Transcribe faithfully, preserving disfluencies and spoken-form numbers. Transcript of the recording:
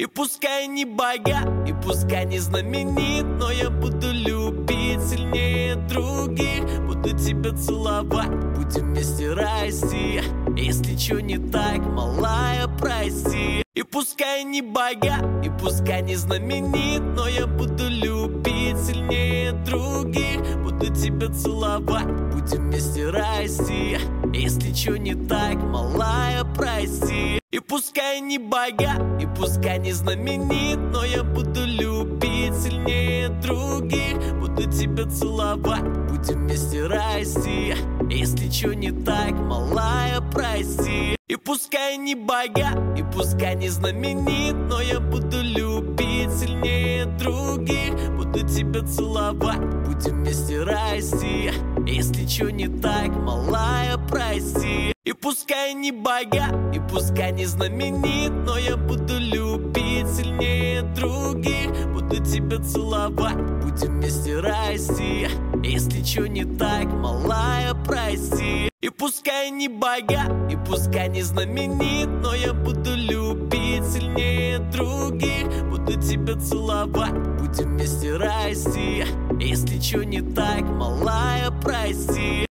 И пускай не богат, и пускай не знаменит, но я буду любить сильнее других. Буду тебя целовать, будем вместе расти. Если чё не так, малая, прости. И пускай не богат, и пускай не знаменит, но я буду любить сильнее других. Буду тебя целовать, будем вместе расти. Если чё не так, малая, прости. И пускай не богат, и пускай не знаменит, но я буду любить сильнее других. Буду тебя целовать, будем вместе расти. Если чё не так, малая, прости. И пускай не богат, и пускай не знаменит, но я буду любить сильнее других. Буду тебя целовать, будем вместе расти. Если чё не так, малая, прости. И пускай не богат, и пускай не знаменит, но я буду любить сильнее других. Буду тебя целовать, будем вместе расти. Если чё не так, малая, прости. И пускай не богат, и пускай не знаменит, но я буду любить сильнее других. Буду тебя целовать, будем вместе расти. Если чё не так, малая, прости.